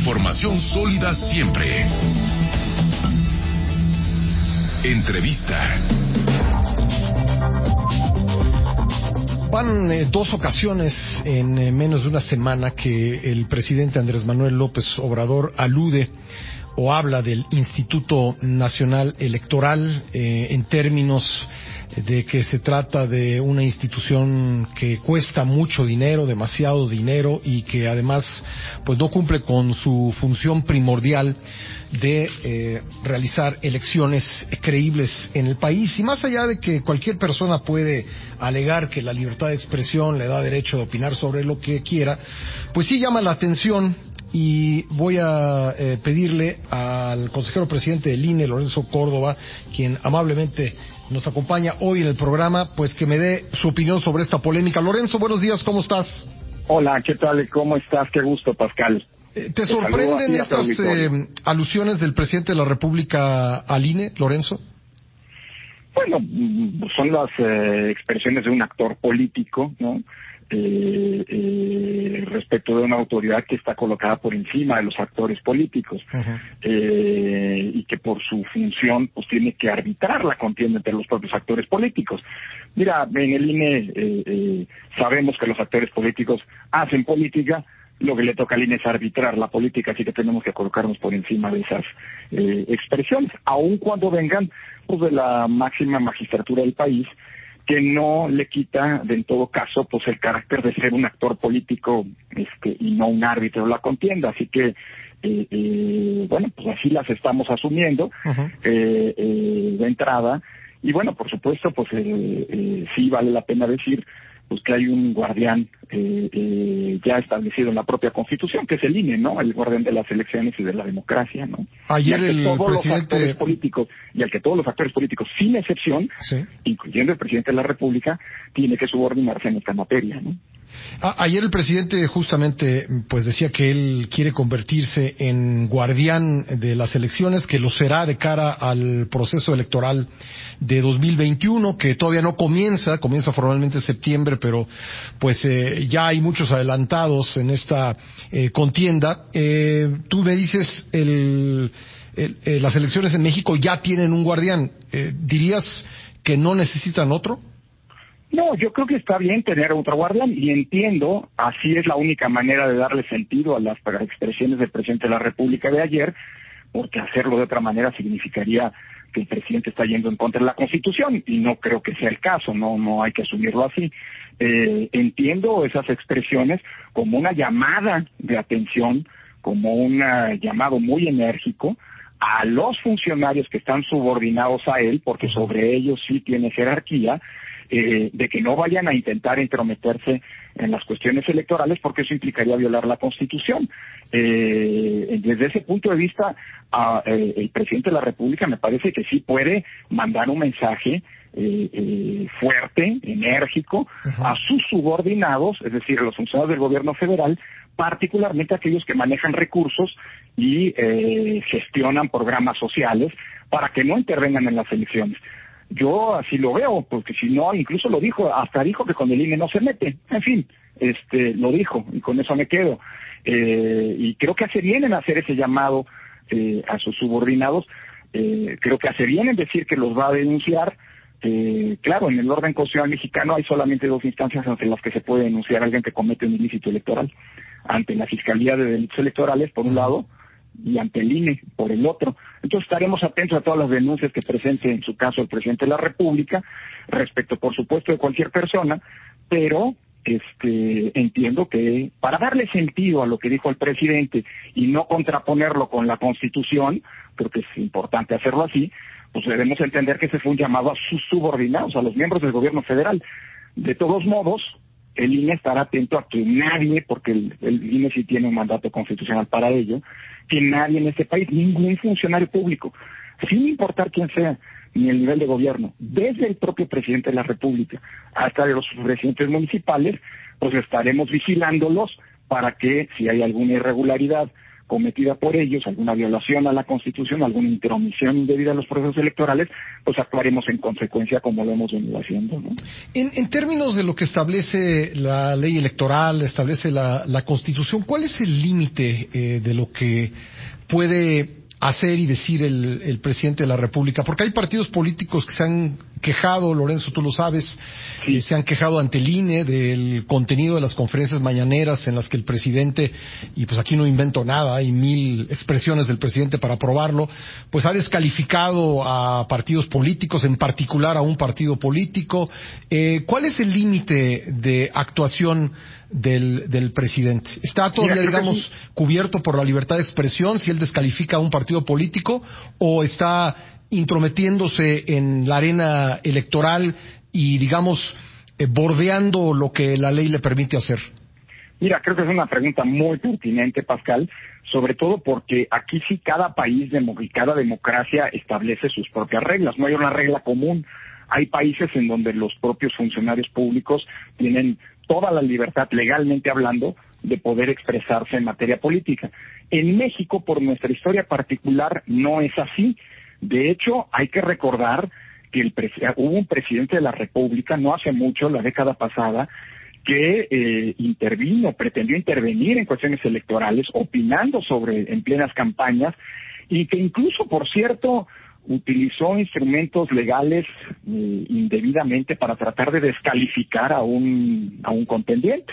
información sólida siempre. Entrevista. Van dos ocasiones en menos de una semana que el presidente Andrés Manuel López Obrador alude o habla del Instituto Nacional Electoral en términos de que se trata de una institución que cuesta mucho dinero, demasiado dinero, y que además pues no cumple con su función primordial de realizar elecciones creíbles en el país. Y más allá de que cualquier persona puede alegar que la libertad de expresión le da derecho de opinar sobre lo que quiera, pues sí llama la atención. Y voy a pedirle al consejero presidente del INE, Lorenzo Córdoba, quien amablemente nos acompaña hoy en el programa, pues que me dé su opinión sobre esta polémica. Lorenzo, buenos días, ¿cómo estás? Hola, ¿qué tal? ¿Cómo estás? Qué gusto, Pascal. ¿Te sorprenden estas alusiones del presidente de la República al INE, Lorenzo? Bueno, son las expresiones de un actor político, ¿no? Respecto de una autoridad que está colocada por encima de los actores políticos. Uh-huh. Y que por su función pues tiene que arbitrar la contienda entre los propios actores políticos. Mira, en el INE sabemos que los actores políticos hacen política. Lo que le toca al INE es arbitrar la política, así que tenemos que colocarnos por encima de esas expresiones, aun cuando vengan pues de la máxima magistratura del país, que no le quita, en todo caso, pues el carácter de ser un actor político y no un árbitro de la contienda. Así que, bueno, pues así las estamos asumiendo. Uh-huh. De entrada. Y bueno, por supuesto, pues sí vale la pena decir pues que hay un guardián ya establecido en la propia Constitución, que es el INE, ¿no? El guardián de las elecciones y de la democracia, ¿no? Ayer el presidente... los actores políticos, y al que todos los actores políticos, sin excepción, sí, incluyendo el presidente de la República, tiene que subordinarse en esta materia, ¿no? Ayer el presidente justamente pues decía que él quiere convertirse en guardián de las elecciones, que lo será de cara al proceso electoral de 2021, que todavía no comienza formalmente en septiembre, pero pues ya hay muchos adelantados en esta contienda. Tú me dices, las elecciones en México ya tienen un guardián. ¿Dirías que no necesitan otro? No, yo creo que está bien tener otro guardián, y entiendo, así es la única manera de darle sentido a las expresiones del presidente de la República de ayer, porque hacerlo de otra manera significaría que el presidente está yendo en contra de la Constitución, y no creo que sea el caso, no hay que asumirlo así. Entiendo esas expresiones como una llamada de atención, como un llamado muy enérgico a los funcionarios que están subordinados a él, porque sobre ellos sí tiene jerarquía, de que no vayan a intentar entrometerse en las cuestiones electorales, porque eso implicaría violar la Constitución. Desde ese punto de vista, el presidente de la República me parece que sí puede mandar un mensaje fuerte, enérgico, uh-huh, a sus subordinados, es decir, a los funcionarios del gobierno federal, particularmente aquellos que manejan recursos y gestionan programas sociales, para que no intervengan en las elecciones. Yo así lo veo, porque si no, incluso lo dijo, hasta dijo que con el INE no se mete. En fin, lo dijo, y con eso me quedo. Y creo que hace bien en hacer ese llamado a sus subordinados. Creo que hace bien en decir que los va a denunciar. Claro, en el orden constitucional mexicano hay solamente dos instancias ante las que se puede denunciar a alguien que comete un ilícito electoral: ante la Fiscalía de Delitos Electorales, por un lado, y ante el INE, por el otro. Entonces estaremos atentos a todas las denuncias que presente, en su caso, el presidente de la República, respecto, por supuesto, de cualquier persona, pero entiendo que para darle sentido a lo que dijo el presidente y no contraponerlo con la Constitución, creo que es importante hacerlo así, pues debemos entender que ese fue un llamado a sus subordinados, a los miembros del gobierno federal. De todos modos, el INE estará atento a que nadie, porque el INE sí tiene un mandato constitucional para ello, que nadie en este país, ningún funcionario público, sin importar quién sea, ni el nivel de gobierno, desde el propio presidente de la República hasta de los presidentes municipales, pues estaremos vigilándolos para que, si hay alguna irregularidad cometida por ellos, alguna violación a la Constitución, alguna intromisión indebida a los procesos electorales, pues actuaremos en consecuencia como lo hemos venido haciendo, ¿no? En términos de lo que establece la ley electoral, establece la Constitución, ¿cuál es el límite de lo que puede hacer y decir el presidente de la República? Porque hay partidos políticos que se han quejado, Lorenzo, tú lo sabes, sí. Se han quejado ante el INE del contenido de las conferencias mañaneras en las que el presidente, y pues aquí no invento nada, hay 1000 expresiones del presidente para probarlo, pues ha descalificado a partidos políticos, en particular a un partido político. ¿Cuál es el límite de actuación del presidente? ¿Está todavía, digamos, cubierto por la libertad de expresión si él descalifica a un partido político, o está intrometiéndose en la arena electoral y, digamos, bordeando lo que la ley le permite hacer? Mira, creo que es una pregunta muy pertinente, Pascal, sobre todo porque aquí sí cada país y cada democracia establece sus propias reglas, no hay una regla común. Hay países en donde los propios funcionarios públicos tienen toda la libertad, legalmente hablando, de poder expresarse en materia política. En México, por nuestra historia particular, no es así. De hecho, hay que recordar que hubo un presidente de la República, no hace mucho, la década pasada, que pretendió intervenir en cuestiones electorales, opinando en plenas campañas, y que incluso, por cierto, utilizó instrumentos legales indebidamente para tratar de descalificar a un contendiente.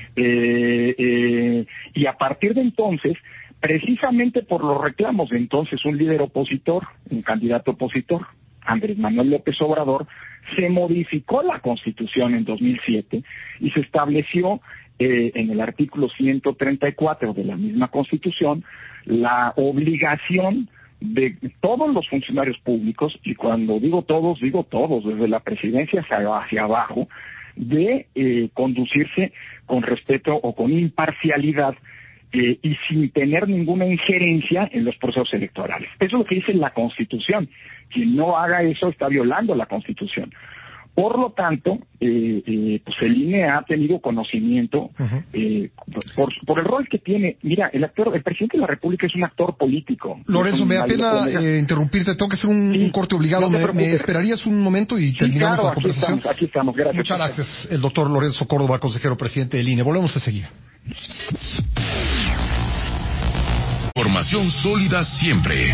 Uh-huh. Y a partir de entonces, precisamente por los reclamos de entonces un líder opositor, un candidato opositor, Andrés Manuel López Obrador, se modificó la Constitución en 2007 y se estableció en el artículo 134 de la misma Constitución la obligación de todos los funcionarios públicos, y cuando digo todos, desde la presidencia hacia abajo, de conducirse con respeto o con imparcialidad y sin tener ninguna injerencia en los procesos electorales. Eso es lo que dice la Constitución. Quien no haga eso está violando la Constitución. Por lo tanto, pues el INE ha tenido conocimiento por el rol que tiene. Mira, el presidente de la República es un actor político. Lorenzo, me da pena interrumpirte, tengo que hacer un corte obligado. No ¿Me esperarías un momento y terminamos la conversación? Aquí estamos, gracias. Muchas gracias, el doctor Lorenzo Córdoba, consejero presidente del INE. Volvemos a seguir. Información sólida siempre.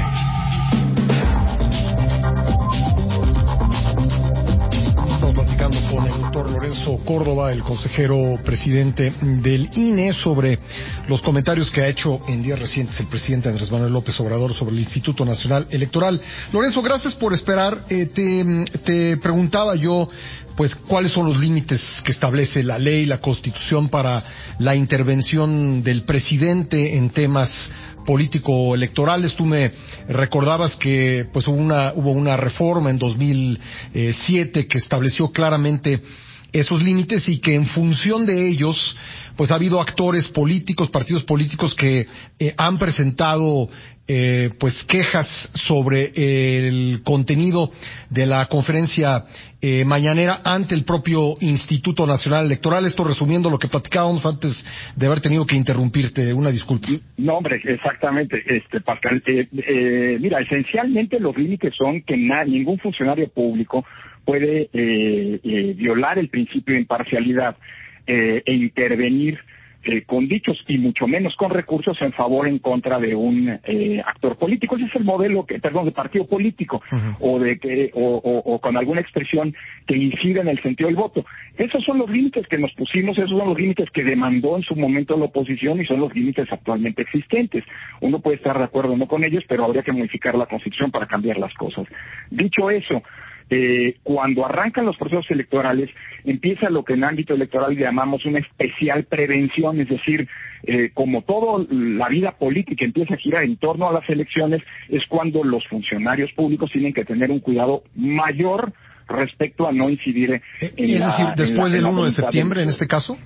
Estamos platicando con el doctor Lorenzo Córdoba, el consejero presidente del INE, sobre los comentarios que ha hecho en días recientes el presidente Andrés Manuel López Obrador sobre el Instituto Nacional Electoral. Lorenzo, gracias por esperar. Te preguntaba yo, pues, cuáles son los límites que establece la ley, la Constitución, para la intervención del presidente en temas político-electorales. Tú me recordabas que pues hubo una reforma en 2007 que estableció claramente esos límites, y que en función de ellos pues ha habido actores políticos, partidos políticos que han presentado pues quejas sobre el contenido de la conferencia mañanera ante el propio Instituto Nacional Electoral. Esto resumiendo lo que platicábamos antes de haber tenido que interrumpirte. Una disculpa. No, hombre, exactamente, Pascal. Mira, esencialmente los límites son que ningún funcionario público puede violar el principio de imparcialidad e intervenir con dichos y mucho menos con recursos en favor o en contra de un actor político. Ese es el modelo de partido político. Uh-huh. o con alguna expresión que incida en el sentido del voto. Esos son los límites que nos pusimos, esos son los límites que demandó en su momento la oposición, y son los límites actualmente existentes. Uno puede estar de acuerdo o no con ellos, pero habría que modificar la Constitución para cambiar las cosas. Dicho eso, cuando arrancan los procesos electorales, empieza lo que en ámbito electoral llamamos una especial prevención, es decir, como toda la vida política empieza a girar en torno a las elecciones, es cuando los funcionarios públicos tienen que tener un cuidado mayor respecto a no incidir es decir, después del 1 de septiembre, en este caso.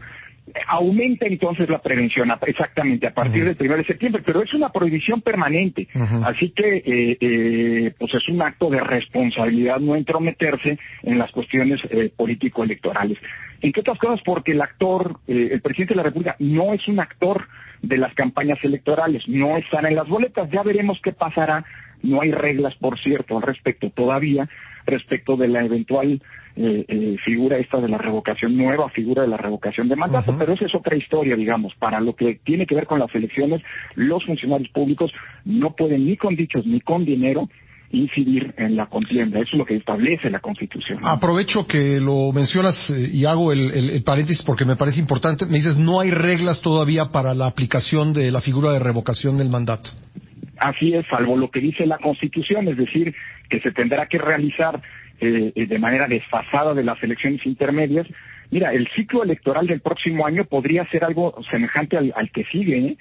aumenta entonces la prevención, exactamente, a partir del 1 de septiembre, pero es una prohibición permanente, así que pues es un acto de responsabilidad no entrometerse en las cuestiones político-electorales. Entre otras cosas porque el actor, el presidente de la República, no es un actor de las campañas electorales, no están en las boletas, ya veremos qué pasará. No hay reglas, por cierto, al respecto todavía, respecto de la eventual figura esta de la revocación, nueva figura de la revocación de mandato, pero esa es otra historia, digamos. Para lo que tiene que ver con las elecciones, los funcionarios públicos no pueden ni con dichos ni con dinero incidir en la contienda. Eso es lo que establece la Constitución, ¿no? Aprovecho que lo mencionas y hago el paréntesis porque me parece importante. Me dices, no hay reglas todavía para la aplicación de la figura de revocación del mandato. Así es, salvo lo que dice la Constitución, es decir, que se tendrá que realizar de manera desfasada de las elecciones intermedias. Mira, el ciclo electoral del próximo año podría ser algo semejante al que sigue,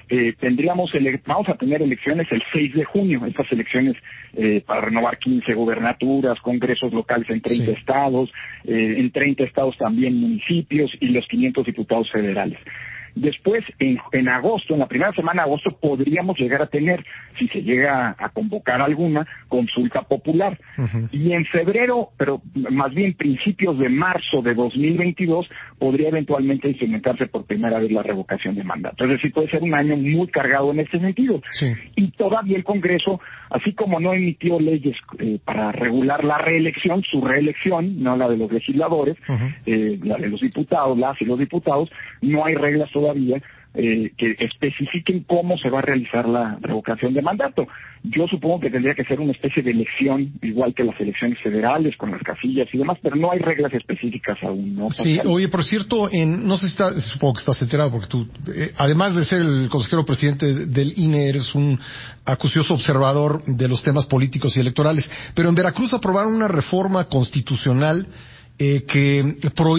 vamos a tener elecciones el 6 de junio, estas elecciones para renovar 15 gubernaturas, congresos locales en 30 estados, en 30 estados también municipios y los 500 diputados federales. Después, en agosto, en la primera semana de agosto, podríamos llegar a tener, si se llega a convocar alguna, consulta popular. Y en febrero, pero más bien principios de marzo de 2022, podría eventualmente instrumentarse por primera vez la revocación de mandato. Es decir, puede ser un año muy cargado en este sentido. Y todavía el Congreso, así como no emitió leyes para regular la reelección, su reelección, no la de los legisladores, la de los diputados, las y los diputados, no hay reglas todavía que especifiquen cómo se va a realizar la revocación de mandato. Yo supongo que tendría que ser una especie de elección, igual que las elecciones federales, con las casillas y demás, pero no hay reglas específicas aún, ¿no? Sí, oye, por cierto, no sé si supongo que estás enterado, porque tú, además de ser el consejero presidente del INE, eres un acucioso observador de los temas políticos y electorales, pero en Veracruz aprobaron una reforma constitucional que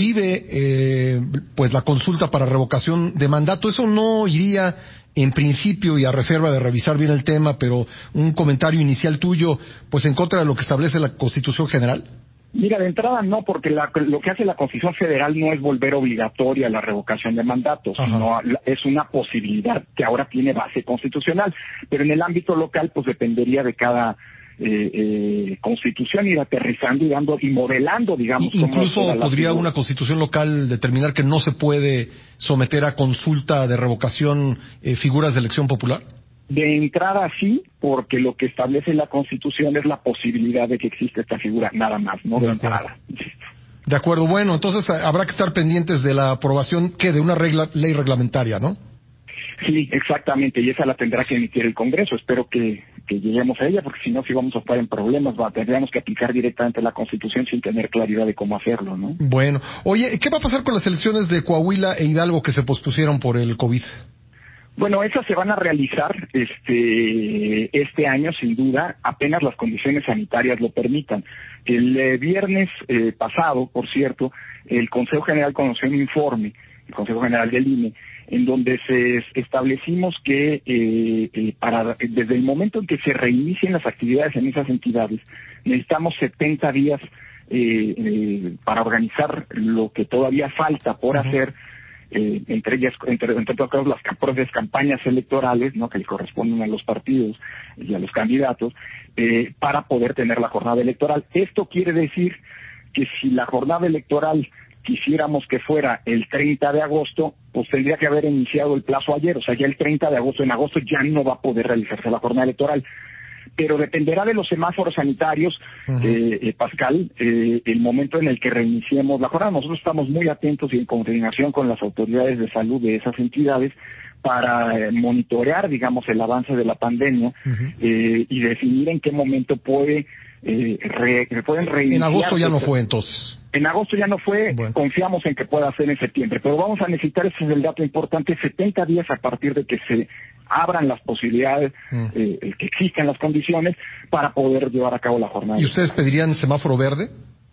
prohíbe pues la consulta para revocación de mandato. Eso no iría en principio, y a reserva de revisar bien el tema, pero un comentario inicial tuyo, pues en contra de lo que establece la Constitución General. Mira, de entrada no, porque lo que hace la Constitución Federal no es volver obligatoria la revocación de mandatos, sino es una posibilidad que ahora tiene base constitucional, pero en el ámbito local pues dependería de cada constitución, ir aterrizando y modelando, digamos. Incluso podría una constitución local determinar que no se puede someter a consulta de revocación figuras de elección popular. De entrada sí, porque lo que establece la Constitución es la posibilidad de que exista esta figura, nada más, no de entrada. De acuerdo, bueno, entonces habrá que estar pendientes de la aprobación de una ley reglamentaria, ¿no? Sí, exactamente, y esa la tendrá que emitir el Congreso. Espero que lleguemos a ella, porque si no, sí vamos a estar en problemas. Tendríamos que aplicar directamente la Constitución sin tener claridad de cómo hacerlo, ¿no? Bueno, oye, ¿qué va a pasar con las elecciones de Coahuila e Hidalgo que se pospusieron por el COVID? Bueno, esas se van a realizar este año, sin duda, apenas las condiciones sanitarias lo permitan. El viernes pasado, por cierto, el Consejo General conoció un informe, el Consejo General del INE, en donde establecimos que desde el momento en que se reinicien las actividades en esas entidades, necesitamos 70 días para organizar lo que todavía falta por hacer, entre otras las propias campañas electorales, ¿no?, que le corresponden a los partidos y a los candidatos, para poder tener la jornada electoral. Esto quiere decir que si la jornada electoral quisiéramos que fuera el 30 de agosto, pues tendría que haber iniciado el plazo ayer, o sea, ya el 30 de agosto, en agosto ya no va a poder realizarse la jornada electoral. Pero dependerá de los semáforos sanitarios, Pascal, el momento en el que reiniciemos la jornada. Nosotros estamos muy atentos y en coordinación con las autoridades de salud de esas entidades para monitorear, digamos, el avance de la pandemia y definir en qué momento pueden reiniciar. En agosto ya no fue, entonces. En agosto ya no fue, bueno. Confiamos en que pueda ser en septiembre, pero vamos a necesitar, ese es el dato importante, 70 días a partir de que se abran las posibilidades, que existan las condiciones para poder llevar a cabo la jornada. ¿Y ustedes pedirían semáforo verde?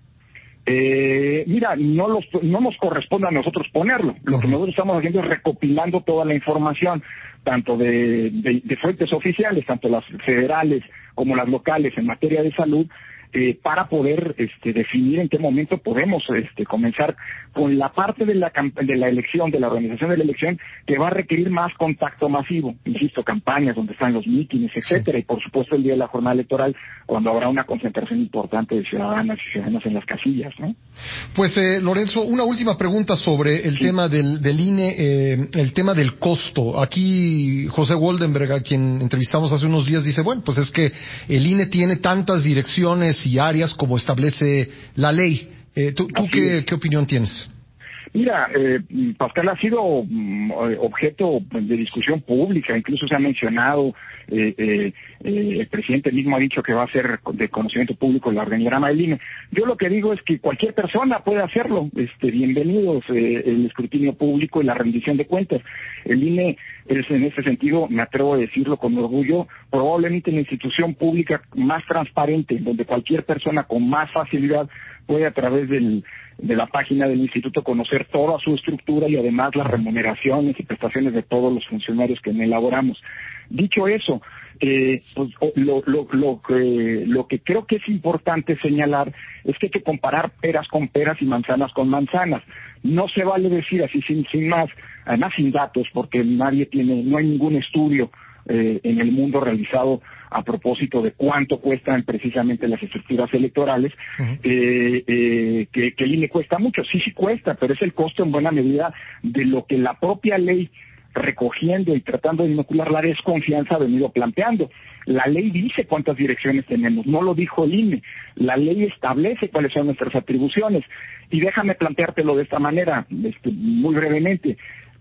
Mira, no nos corresponde a nosotros ponerlo. Lo que nosotros estamos haciendo es recopilando toda la información, tanto de fuentes oficiales, tanto las federales como las locales en materia de salud, para poder definir en qué momento podemos comenzar con la parte de la elección, de la organización de la elección, que va a requerir más contacto masivo, insisto, campañas donde están los mítines, etcétera, y por supuesto el día de la jornada electoral, cuando habrá una concentración importante de ciudadanas y ciudadanos en las casillas, ¿no? Pues Lorenzo, una última pregunta sobre el tema del INE, el tema del costo. Aquí José Woldenberg, a quien entrevistamos hace unos días, dice, bueno, pues es que el INE tiene tantas direcciones y áreas como establece la ley. ¿Tú qué opinión tienes? Mira, Pascal, ha sido objeto de discusión pública, incluso se ha mencionado, el presidente mismo ha dicho que va a ser de conocimiento público el organigrama del INE. Yo lo que digo es que cualquier persona puede hacerlo, bienvenidos el escrutinio público y la rendición de cuentas. El INE es, en ese sentido, me atrevo a decirlo con orgullo, probablemente la institución pública más transparente, donde cualquier persona con más facilidad puede a través de la página del instituto conocer toda su estructura y además las remuneraciones y prestaciones de todos los funcionarios que elaboramos. Dicho eso, pues lo que creo que es importante señalar es que hay que comparar peras con peras y manzanas con manzanas. No se vale decir así sin más, además sin datos, porque no hay ningún estudio en el mundo realizado a propósito de cuánto cuestan precisamente las estructuras electorales, que el INE cuesta mucho. Sí cuesta, pero es el costo en buena medida de lo que la propia ley, recogiendo y tratando de inocular la desconfianza, ha venido planteando. La ley dice cuántas direcciones tenemos, no lo dijo el INE. La ley establece cuáles son nuestras atribuciones. Y déjame planteártelo de esta manera, muy brevemente.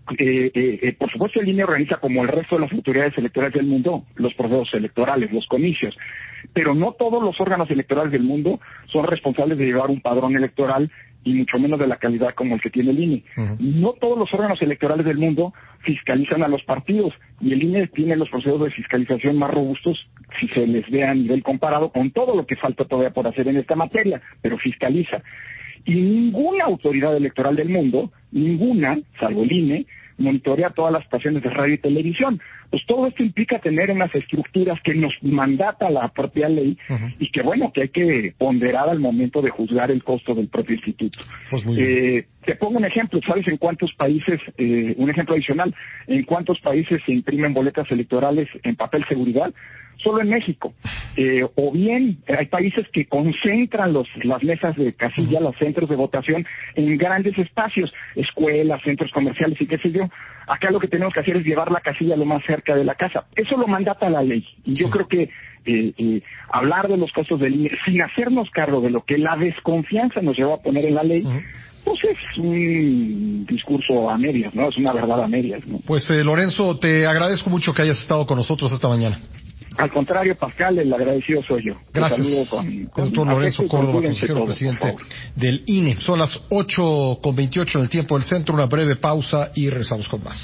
Por supuesto, el INE organiza, como el resto de las autoridades electorales del mundo, los procesos electorales, los comicios, pero no todos los órganos electorales del mundo son responsables de llevar un padrón electoral y mucho menos de la calidad como el que tiene el INE. No todos los órganos electorales del mundo fiscalizan a los partidos, y el INE tiene los procesos de fiscalización más robustos si se les ve a nivel comparado con todo lo que falta todavía por hacer en esta materia, pero fiscaliza. Y ninguna autoridad electoral del mundo, ninguna, salvo el INE, monitorea todas las estaciones de radio y televisión. Pues todo esto implica tener unas estructuras que nos mandata la propia ley y que, bueno, que hay que ponderar al momento de juzgar el costo del propio instituto. Pues muy bien. Te pongo un ejemplo. ¿Sabes en cuántos países, un ejemplo adicional, en cuántos países se imprimen boletas electorales en papel seguridad? Solo en México. O bien hay países que concentran las mesas de casilla, los centros de votación en grandes espacios, escuelas, centros comerciales y qué sé yo. Acá lo que tenemos que hacer es llevar la casilla lo más cerca de la casa. Eso lo mandata la ley. Y yo creo que hablar de los costos del INE sin hacernos cargo de lo que la desconfianza nos lleva a poner en la ley, pues es un discurso a medias, ¿no? Es una verdad a medias, ¿no? Pues Lorenzo, te agradezco mucho que hayas estado con nosotros esta mañana. Al contrario, Pascal, el agradecido soy yo. Gracias, doctor Lorenzo Córdoba, consejero presidente del INE. Son las 8:28 en el tiempo del centro, una breve pausa y regresamos con más.